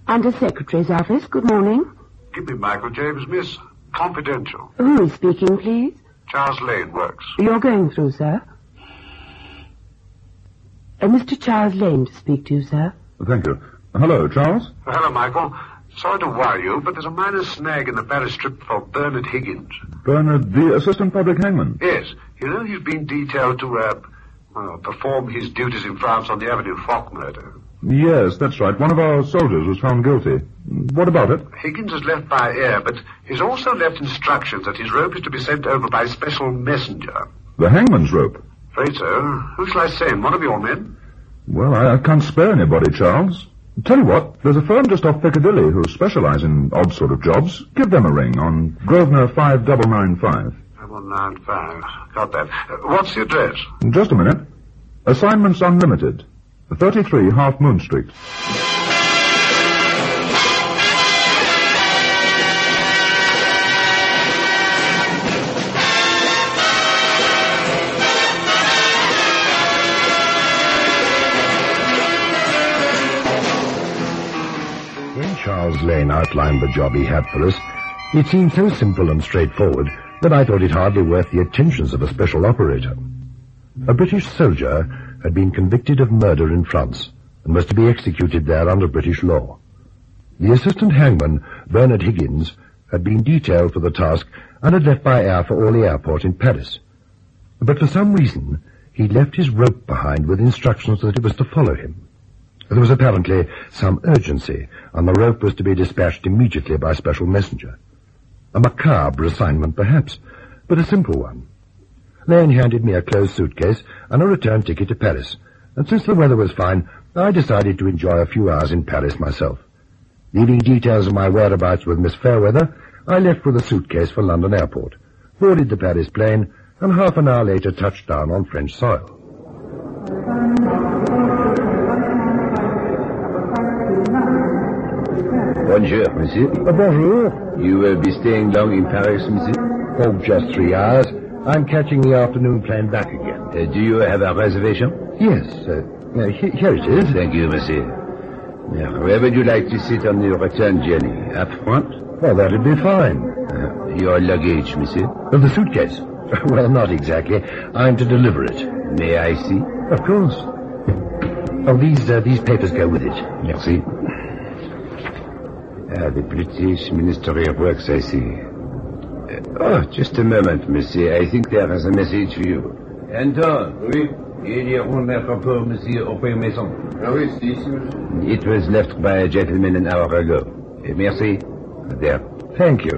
Under Secretary's office. Good morning. Give me Michael James, miss. Confidential. Who is speaking, please? Charles Lane works. You're going through, sir. Mr. Charles Lane to speak to you, sir. Thank you. Hello, Charles. Hello, Michael. Sorry to worry you, but there's a minor snag in the parish strip for Bernard Higgins. Bernard, the assistant public hangman? Yes. You know he's been detailed to, perform his duties in France on the Avenue Foch murder. Yes, that's right. One of our soldiers was found guilty. What about it? Higgins has left by air, but he's also left instructions that his rope is to be sent over by special messenger. The hangman's rope? Afraid so. Who shall I send? One of your men? Well, I can't spare anybody, Charles. Tell you what, there's a firm just off Piccadilly who specialize in odd sort of jobs. Give them a ring on Grosvenor 5995. 5995. Got that. What's the address? Just a minute. Assignments Unlimited. 33 Half Moon Street. When Charles Lane outlined the job he had for us, it seemed so simple and straightforward that I thought it hardly worth the attentions of a special operator. A British soldier had been convicted of murder in France and was to be executed there under British law. The assistant hangman, Bernard Higgins, had been detailed for the task and had left by air for Orly Airport in Paris. But for some reason, he'd left his rope behind with instructions that it was to follow him. There was apparently some urgency, and the rope was to be dispatched immediately by special messenger. A macabre assignment, perhaps, but a simple one. Lane handed me a closed suitcase and a return ticket to Paris, and since the weather was fine, I decided to enjoy a few hours in Paris myself. Leaving details of my whereabouts with Miss Fairweather, I left with a suitcase for London Airport, boarded the Paris plane, and half an hour later touched down on French soil. Bonjour, monsieur. Bonjour. You will be staying long in Paris, monsieur? Oh, just 3 hours. I'm catching the afternoon plane back again. Do you have a reservation? Yes, here it is. Thank you, monsieur. Now, where would you like to sit on your return journey? Up front? Well, that'd be fine. Your luggage, monsieur? The suitcase? Well, not exactly. I'm to deliver it. May I see? Of course. Oh, these papers go with it. Merci. The British Ministry of Works, I see. Just a moment, monsieur. I think there is a message for you. Anton, oui? Il y a un rapport, monsieur, au Premier Maison. Oui, si, monsieur. It was left by a gentleman an hour ago. Merci. There. Thank you.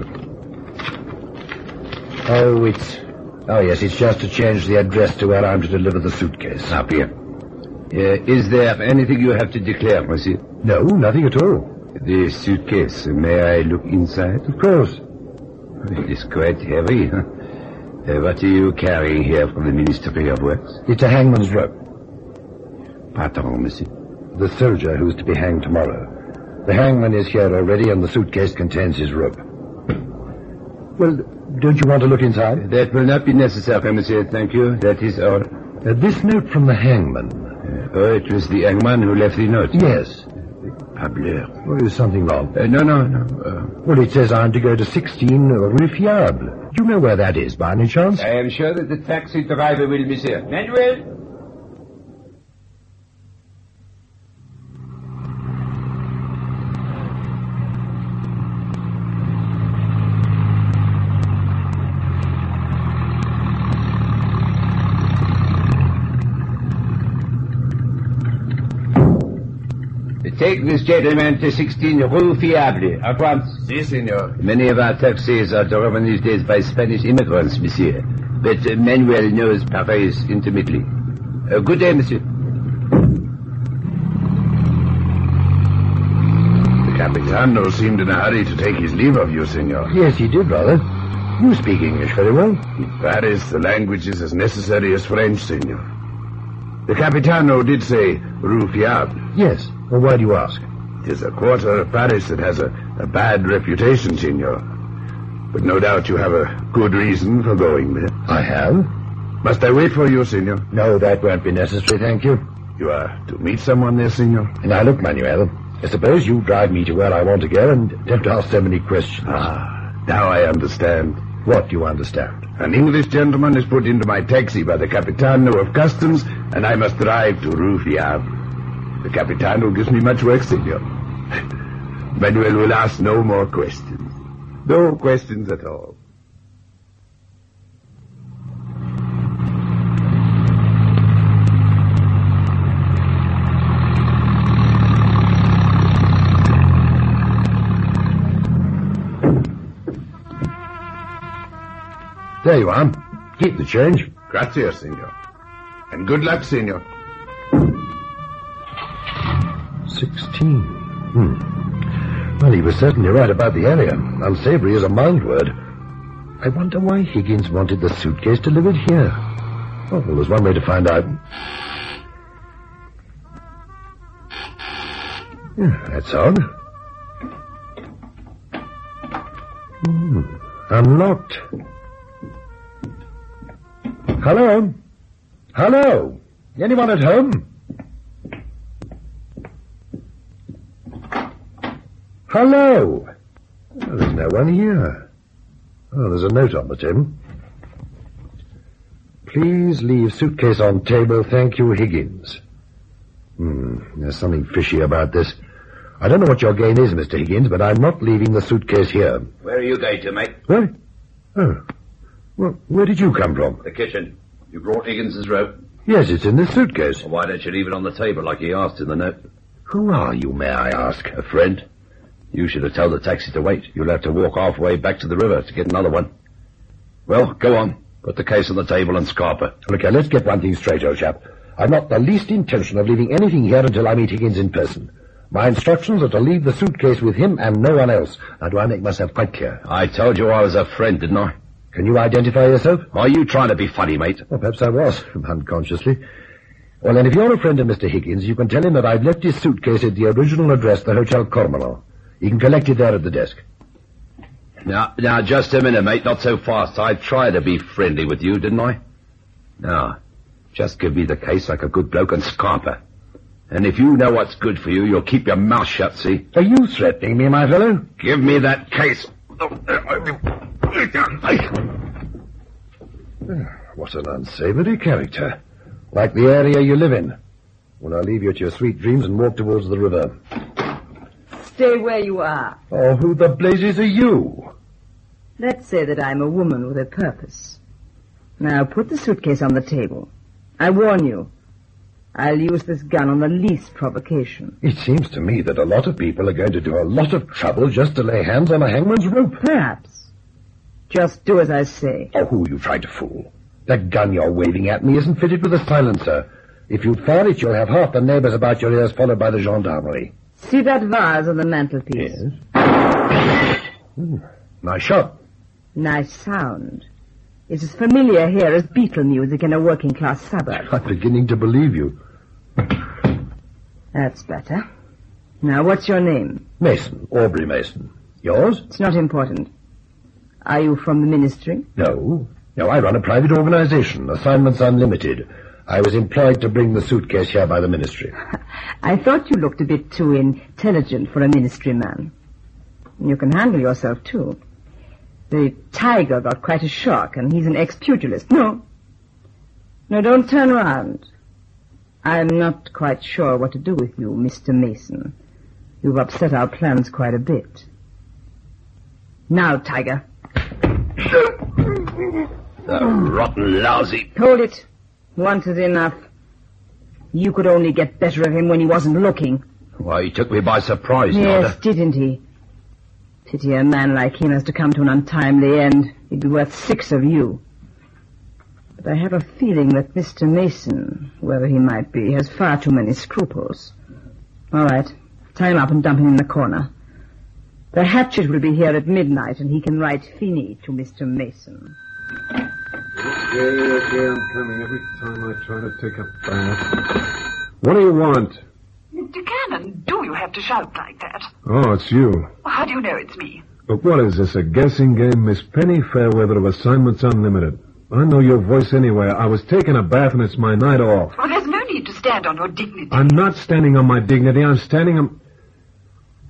Oh, yes, it's just to change the address to where I'm to deliver the suitcase. Up here. Is there anything you have to declare, monsieur? No, nothing at all. The suitcase, may I look inside? Of course. It is quite heavy, huh? What are you carrying here from the Ministry of Works? It's a hangman's rope. Pardon, monsieur. The soldier who's to be hanged tomorrow. The hangman is here already, and the suitcase contains his rope. Well, don't you want to look inside? That will not be necessary, monsieur. Thank you. That is all. This note from the hangman. It was the hangman who left the note. Yes. Parbleu. Well, is something wrong? No. Well, it says I'm to go to 16 Rue Fiable. Do you know where that is, by any chance? I am sure that the taxi driver will, monsieur. Manuel! Take this gentleman to 16 Rue Fiable, at once. Si, senor. Many of our taxis are driven these days by Spanish immigrants, monsieur. But Manuel knows Paris intimately. Good day, monsieur. The Capitano seemed in a hurry to take his leave of you, senor. Yes, he did, rather. You speak English very well. In Paris, the language is as necessary as French, senor. The Capitano did say Rue Fiable. Yes. Well, why do you ask? It is a quarter of Paris that has a bad reputation, senor. But no doubt you have a good reason for going there. I have. Must I wait for you, senor? No, that won't be necessary, thank you. You are to meet someone there, senor? Now, look, Manuel, I suppose you drive me to where I want to go and don't ask so many questions. Now I understand. What do you understand? An English gentleman is put into my taxi by the Capitano of Customs, and I must drive to Rue Fiable. The Capitano gives me much work, senor. Manuel will ask no more questions. No questions at all. There you are. Keep the change. Gracias, senor. And good luck, senor. 16. Well, he was certainly right about the area. Unsavory is a mild word. I wonder why Higgins wanted the suitcase delivered here. Oh, well, there's one way to find out. Yeah, that's odd. Unlocked. Hello? Hello? Anyone at home? Hello? Oh, there's no one here. Oh, there's a note on the table. Please leave suitcase on table. Thank you, Higgins. There's something fishy about this. I don't know what your game is, Mr. Higgins, but I'm not leaving the suitcase here. Where are you going to, mate? What? Oh. Well, where did you come from? The kitchen. You brought Higgins's rope. Yes, it's in this suitcase. Well, why don't you leave it on the table like he asked in the note? Who are you, may I ask? A friend. You should have told the taxi to wait. You'll have to walk halfway back to the river to get another one. Well, go on. Put the case on the table and scarper. Look here, let's get one thing straight, old chap. I've not the least intention of leaving anything here until I meet Higgins in person. My instructions are to leave the suitcase with him and no one else. Now, do I make myself quite clear? I told you I was a friend, didn't I? Can you identify yourself? Are you trying to be funny, mate? Well, perhaps I was, unconsciously. Well, then, if you're a friend of Mr. Higgins, you can tell him that I've left his suitcase at the original address, the Hotel Cormorant. He can collect it there at the desk. Now, just a minute, mate. Not so fast. I tried to be friendly with you, didn't I? Now, just give me the case like a good bloke and scarper. And if you know what's good for you, you'll keep your mouth shut, see? Are you threatening me, my fellow? Give me that case. What an unsavory character. Like the area you live in. Well, I'll leave you to your sweet dreams and walk towards the river. Stay where you are. Oh, who the blazes are you? Let's say that I'm a woman with a purpose. Now, put the suitcase on the table. I warn you, I'll use this gun on the least provocation. It seems to me that a lot of people are going to do a lot of trouble just to lay hands on a hangman's rope. Perhaps. Just do as I say. Oh, who are you trying to fool? That gun you're waving at me isn't fitted with a silencer. If you fire it, you'll have half the neighbors about your ears, followed by the gendarmerie. See that vase on the mantelpiece? Yes. Nice shot. Nice sound. It's as familiar here as Beatle music in a working-class suburb. I'm beginning to believe you. That's better. Now, what's your name? Mason, Aubrey Mason. Yours? It's not important. Are you from the ministry? No, I run a private organization, Assignments Unlimited. I was employed to bring the suitcase here by the ministry. I thought you looked a bit too intelligent for a ministry man. You can handle yourself, too. The tiger got quite a shock, and he's an ex-pugilist. No, don't turn around. I'm not quite sure what to do with you, Mr. Mason. You've upset our plans quite a bit. Now, tiger. The rotten lousy. Hold it. Once is enough. You could only get better of him when he wasn't looking. Why, he took me by surprise, Yes, Nada. didn't he? Pity a man like him has to come to an untimely end. He'd be worth 6 of you. But I have a feeling that Mr. Mason, whoever he might be, has far too many scruples. All right. Tie him up and dump him in the corner. The hatchet will be here at midnight, and he can write Fini to Mr. Mason. Okay, I'm coming every time I try to take a bath. What do you want? Mr. Cannon, do you have to shout like that? Oh, it's you. How do you know it's me? Look, what is this, a guessing game? Miss Penny Fairweather of Assignments Unlimited. I know your voice anywhere. I was taking a bath and it's my night off. Well, there's no need to stand on your dignity. I'm not standing on my dignity. I'm standing on...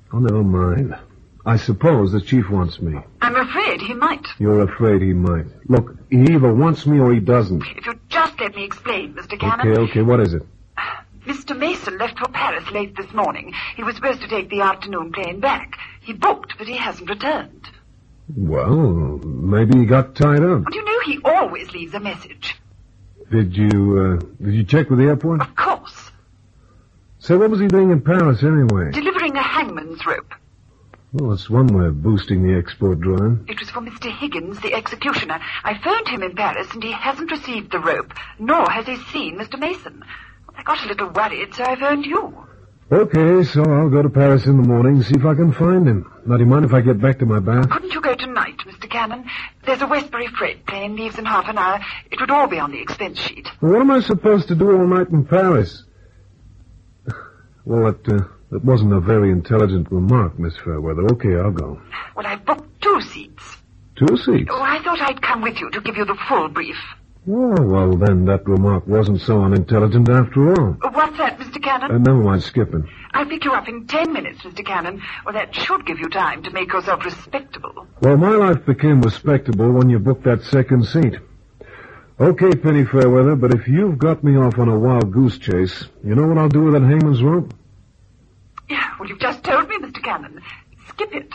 Oh, never mind. I suppose the chief wants me. I'm afraid he might. You're afraid he might. Look, he either wants me or he doesn't. If you'd just let me explain, Mr. Cannon. Okay, what is it? Mr. Mason left for Paris late this morning. He was supposed to take the afternoon plane back. He booked, but he hasn't returned. Well, maybe he got tied up. And you know he always leaves a message. Did you check with the airport? Of course. So what was he doing in Paris anyway? Delivering a hangman's rope. Well, that's one way of boosting the export drive. It was for Mr. Higgins, the executioner. I phoned him in Paris, and he hasn't received the rope, nor has he seen Mr. Mason. I got a little worried, so I phoned you. Okay, so I'll go to Paris in the morning and see if I can find him. Now, do you mind if I get back to my bath? Couldn't you go tonight, Mr. Cannon? There's a Westbury freight plane, leaves in half an hour. It would all be on the expense sheet. Well, what am I supposed to do all night in Paris? Well, that wasn't a very intelligent remark, Miss Fairweather. Okay, I'll go. Well, I've booked 2 seats. 2 seats? Oh, I thought I'd come with you to give you the full brief. Oh, well, then that remark wasn't so unintelligent after all. What's that, Mr. Cannon? Never mind skipping. I'll pick you up in 10 minutes, Mr. Cannon. Well, that should give you time to make yourself respectable. Well, my life became respectable when you booked that second seat. Okay, Penny Fairweather, but if you've got me off on a wild goose chase, you know what I'll do with that hangman's rope? Yeah, well, you've just told me, Mr. Cannon. Skip it.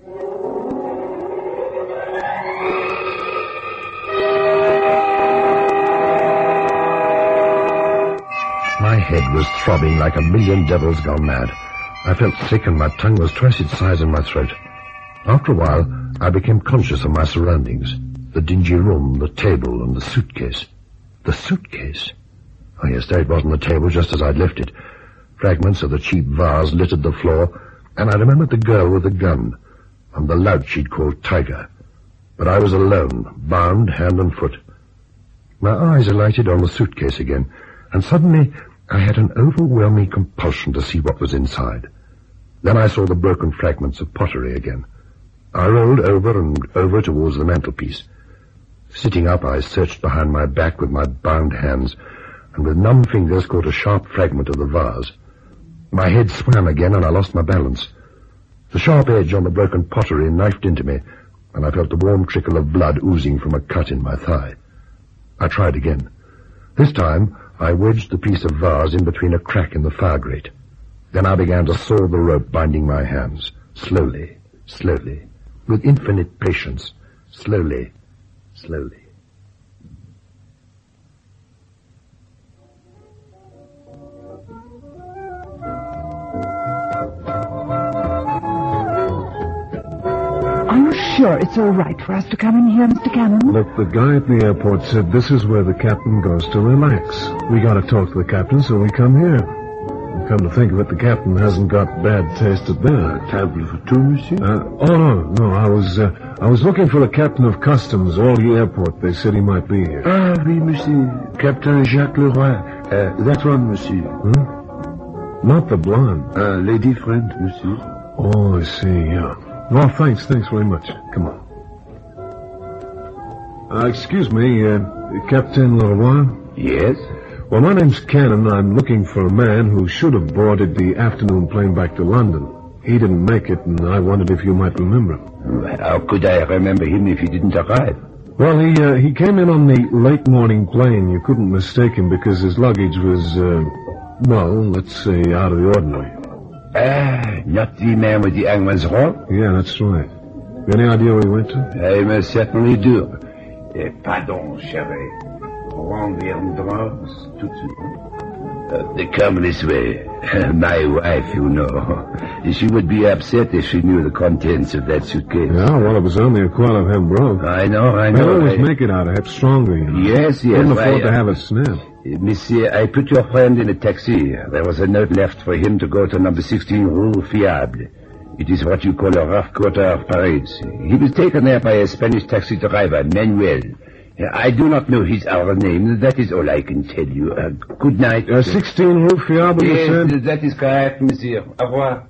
My head was throbbing like a million devils gone mad. I felt sick and my tongue was twice its size in my throat. After a while, I became conscious of my surroundings. The dingy room, the table, and the suitcase. The suitcase? Oh, yes, there it was on the table just as I'd left it. Fragments of the cheap vase littered the floor, and I remembered the girl with the gun, and the lout she'd called Tiger. But I was alone, bound hand and foot. My eyes alighted on the suitcase again, and suddenly I had an overwhelming compulsion to see what was inside. Then I saw the broken fragments of pottery again. I rolled over and over towards the mantelpiece. Sitting up, I searched behind my back with my bound hands, and with numb fingers caught a sharp fragment of the vase. My head swam again, and I lost my balance. The sharp edge on the broken pottery knifed into me, and I felt the warm trickle of blood oozing from a cut in my thigh. I tried again. This time, I wedged the piece of vase in between a crack in the fire grate. Then I began to saw the rope binding my hands, slowly, slowly, with infinite patience, slowly, slowly. Are you sure it's all right for us to come in here, Mr. Cannon? Look, the guy at the airport said this is where the captain goes to relax. We gotta talk to the captain, so we come here. Come to think of it, the captain hasn't got bad taste at dinner. Table for 2, monsieur? No, I was looking for the captain of customs, Orly Airport. They said he might be here. Ah, oui, monsieur. Captain Jacques Leroy. That one, monsieur. Not the blonde. Lady friend, monsieur. Oh, I see, yeah. Oh, thanks very much. Come on. Excuse me, Captain Leroy? Yes? Well, my name's Cannon. I'm looking for a man who should have boarded the afternoon plane back to London. He didn't make it, and I wondered if you might remember him. How could I remember him if he didn't arrive? Well, he came in on the late morning plane. You couldn't mistake him because his luggage was, let's say, out of the ordinary. Not the man with the hangman's rope? Yeah, that's right. Any idea where he went to? I most certainly do. Pardon, chérie. Tout de suite. Come this way. My wife, you know. She would be upset if she knew the contents of that suitcase. Yeah, well, it was only a quarter of hembro. I know. I always make it out of hep stronger, you know. Yes. Couldn't afford to have a snap. Monsieur, I put your friend in a taxi. There was a note left for him to go to number 16 Rue Fiable. It is what you call a rough quarter of Paris. He was taken there by a Spanish taxi driver, Manuel. I do not know his other name. That is all I can tell you. Good night. 16 Rue Fiable, you said? Yes, that is correct, monsieur. Au revoir.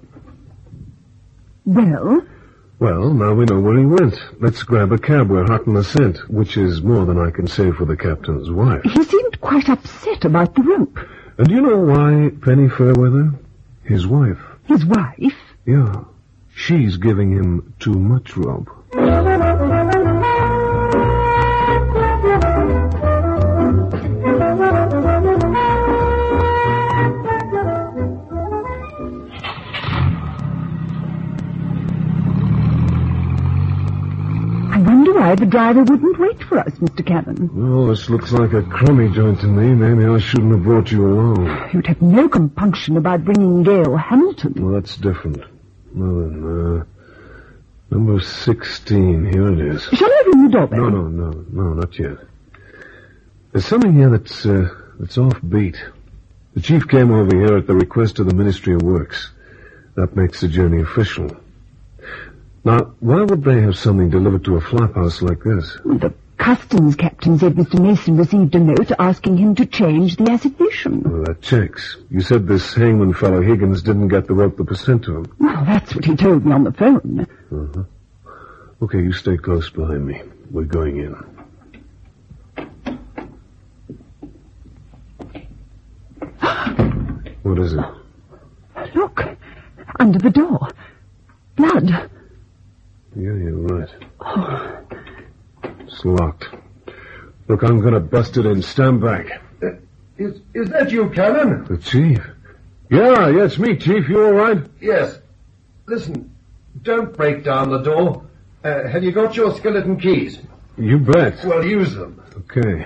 Well, now we know where he went. Let's grab a cab. We're hot on the scent, which is more than I can say for the captain's wife. He seemed quite upset about the rope. And do you know why, Penny Fairweather? His wife. His wife? Yeah. She's giving him too much rope. I wonder why the driver wouldn't wait for us, Mr. Cannon. Well, this looks like a crummy joint to me. Maybe I shouldn't have brought you along. You'd have no compunction about bringing Gail Hamilton. Well, that's different. Well, then, number 16. Here it is. Shall I ring the doorbell? No, not yet. There's something here that's offbeat. The chief came over here at the request of the Ministry of Works. That makes the journey official. Now, why would they have something delivered to a flap house like this? Well, the customs captain said Mr. Mason received a note asking him to change the assignation. Well, that checks. You said this hangman fellow Higgins didn't get the rope that was sent to him. Well, that's what he told me on the phone. Uh-huh. Okay, you stay close behind me. We're going in. What is it? Look, under the door. Blood. Yeah, you're right. It's locked. Look, I'm going to bust it in. Stand back. Is that you, Cannon? The chief? Yeah, it's me, Chief. You all right? Yes. Listen, don't break down the door. Have you got your skeleton keys? You bet. Well, use them. Okay.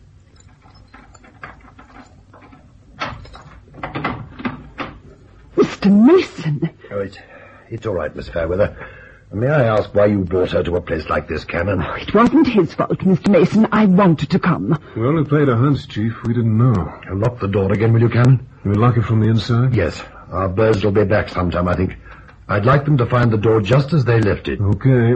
Mr. Mason. Oh, it's all right, Miss Fairweather. May I ask why you brought her to a place like this, Cannon? Oh, it wasn't his fault, Mr. Mason. I wanted to come. We only played a hunch, Chief. We didn't know. Lock the door again, will you, Cannon? You lock it from the inside? Yes. Our birds will be back sometime, I think. I'd like them to find the door just as they left it. Okay.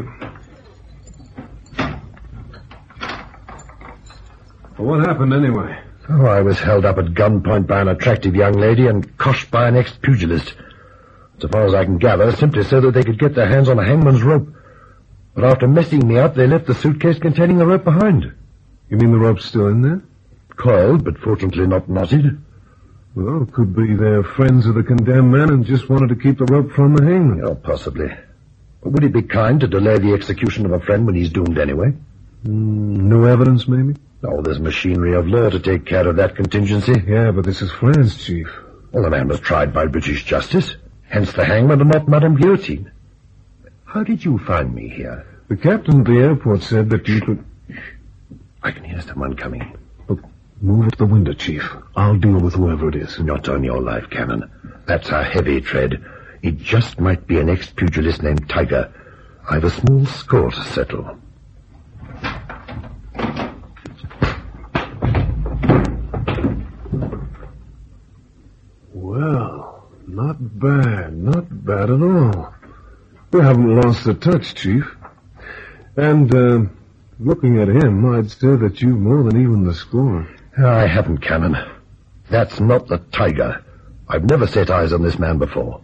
Well, what happened anyway? Oh, I was held up at gunpoint by an attractive young lady and coshed by an ex-pugilist. So far as I can gather, simply so that they could get their hands on a hangman's rope. But after messing me up, they left the suitcase containing the rope behind. You mean the rope's still in there? Coiled, but fortunately not knotted. Well, it could be they're friends of the condemned man and just wanted to keep the rope from the hangman. Oh, possibly. But would it be kind to delay the execution of a friend when he's doomed anyway? No evidence, maybe? Oh, there's machinery of law to take care of that contingency. Yeah, but this is France, Chief. Well, the man was tried by British justice. Hence the hangman and not Madame Guillotine. How did you find me here? The captain at the airport said that you could... I can hear someone coming. Look, move up the window, Chief. I'll deal with whoever it is. Not on your life, Cannon. That's a heavy tread. It just might be an ex-pugilist named Tiger. I've a small score to settle. Well, not bad at all. We haven't lost the touch, Chief. And, looking at him, I'd say that you've more than even the score. I haven't, Cannon. That's not the Tiger. I've never set eyes on this man before.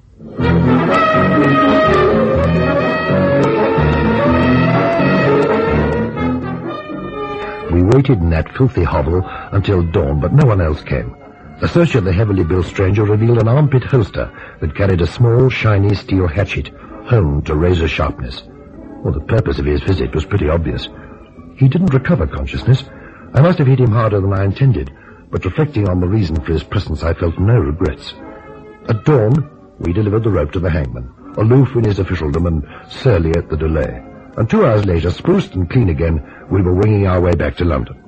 We waited in that filthy hovel until dawn, but no one else came. A search of the heavily built stranger revealed an armpit holster that carried a small, shiny steel hatchet, honed to razor sharpness. Well, the purpose of his visit was pretty obvious. He didn't recover consciousness. I must have hit him harder than I intended, but reflecting on the reason for his presence, I felt no regrets. At dawn, we delivered the rope to the hangman, aloof in his officialdom and surly at the delay. And 2 hours later, spruced and clean again, we were winging our way back to London.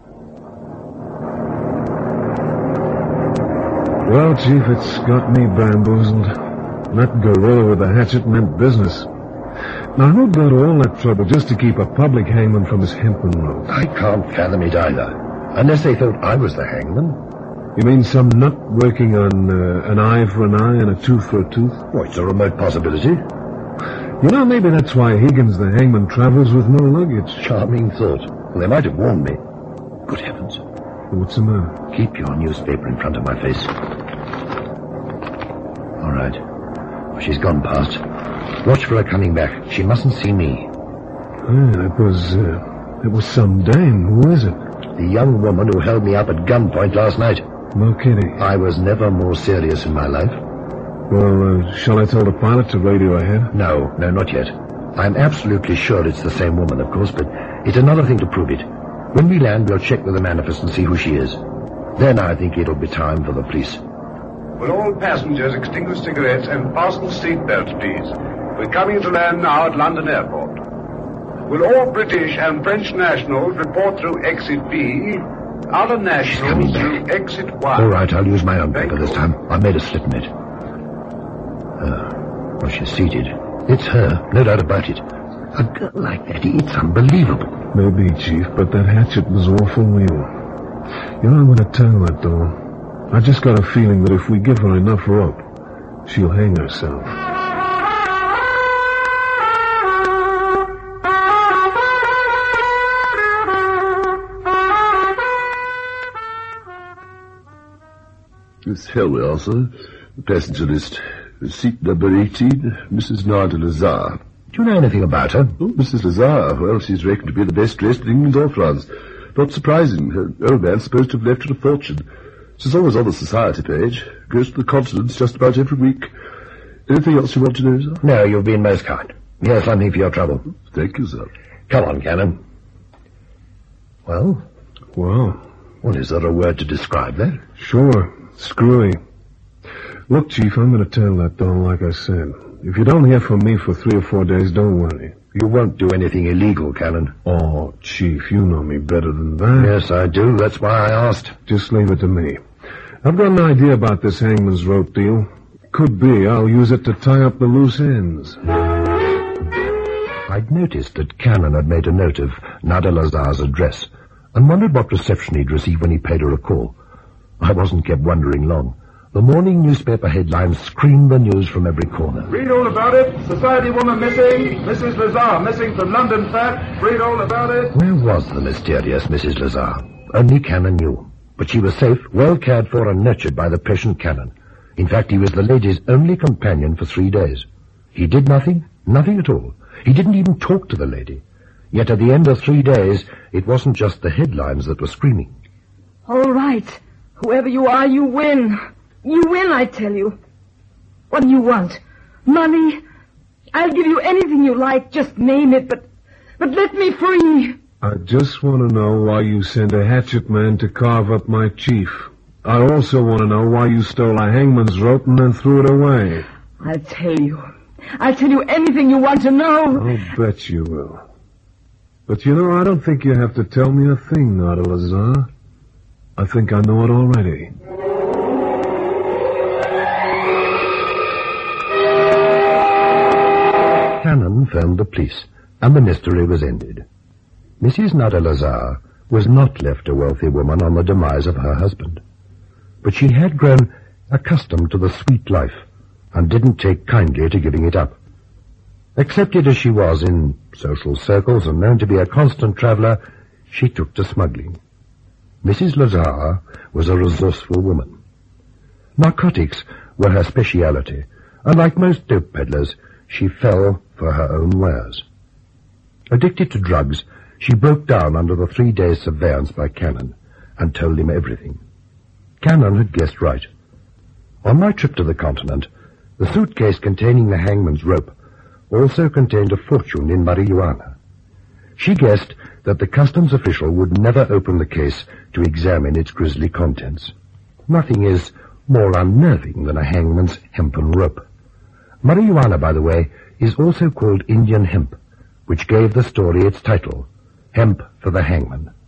Well, Chief, it's got me bamboozled. That gorilla with the hatchet meant business. Now, who got all that trouble just to keep a public hangman from his hempen rope? I can't fathom it either, unless they thought I was the hangman. You mean some nut working on an eye for an eye and a tooth for a tooth? Oh, it's a remote possibility. You know, maybe that's why Higgins the hangman travels with no luggage. Charming thought. Well, they might have warned me. Good heavens. What's the matter? Keep your newspaper in front of my face. All right. She's gone past. Watch for her coming back. She mustn't see me. It was some dame. Who is it? The young woman who held me up at gunpoint last night. No kidding. I was never more serious in my life. Well, shall I tell the pilot to radio ahead? No, not yet. I'm absolutely sure it's the same woman, of course, but it's another thing to prove it. When we land, we'll check with the manifest and see who she is. Then I think it'll be time for the police. Will all passengers extinguish cigarettes and fasten seatbelts, please? We're coming to land now at London Airport. Will all British and French nationals report through exit B, other nationals through exit Y? All right, I'll use my own paper this time. I made a slip in it. Well, she's seated. It's her, no doubt about it. A girl like that, it's unbelievable. Maybe, Chief, but that hatchet was awful real. You know, I'm going to tell that, though. I just got a feeling that if we give her enough rope, she'll hang herself. It's here we are, sir. The passenger list. Seat number 18, Mrs. Nada Lazare. Do you know anything about her? Oh, Mrs. Lazare. Well, she's reckoned to be the best dressed in England or France. Not surprising. Her old man's supposed to have left her a fortune. She's always on the society page. Goes to the continents just about every week. Anything else you want to know, sir? No, you've been most kind. Here's something for your trouble. Thank you, sir. Come on, Cannon. Well? Well, is there a word to describe that? Sure. Screwy. Look, Chief, I'm going to tell that doll like I said. If you don't hear from me for 3 or 4 days, don't worry. You won't do anything illegal, Cannon. Oh, Chief, you know me better than that. Yes, I do. That's why I asked. Just leave it to me. I've got an idea about this hangman's rope deal. Could be I'll use it to tie up the loose ends. I'd noticed that Cannon had made a note of Nada Lazare's address and wondered what reception he'd received when he paid her a call. I wasn't kept wondering long. The morning newspaper headlines screamed the news from every corner. Read all about it. Society woman missing. Mrs. Lazare missing from London flat. Read all about it. Where was the mysterious Mrs. Lazare? Only Cannon knew. But she was safe, well cared for and nurtured by the patient Cannon. In fact, he was the lady's only companion for 3 days. He did nothing at all. He didn't even talk to the lady. Yet at the end of 3 days, it wasn't just the headlines that were screaming. All right. Whoever you are, you win. You win, I tell you. What do you want? Money? I'll give you anything you like. Just name it, but let me free. I just want to know why you sent a hatchet man to carve up my chief. I also want to know why you stole a hangman's rope and then threw it away. I'll tell you. I'll tell you anything you want to know. I'll bet you will. But you know, I don't think you have to tell me a thing, Nada Lazare. I think I know it already. Cannon phoned the police, and the mystery was ended. Mrs. Nada Lazare was not left a wealthy woman on the demise of her husband. But she had grown accustomed to the sweet life, and didn't take kindly to giving it up. Accepted as she was in social circles and known to be a constant traveller, she took to smuggling. Mrs. Lazare was a resourceful woman. Narcotics were her speciality, and like most dope peddlers, she fell for her own wares. Addicted to drugs, she broke down under the 3 days' surveillance by Cannon and told him everything. Cannon had guessed right. On my trip to the continent, the suitcase containing the hangman's rope also contained a fortune in marijuana. She guessed that the customs official would never open the case to examine its grisly contents. Nothing is more unnerving than a hangman's hempen rope. Marijuana, by the way, is also called Indian hemp, which gave the story its title, Hemp for the Hangman.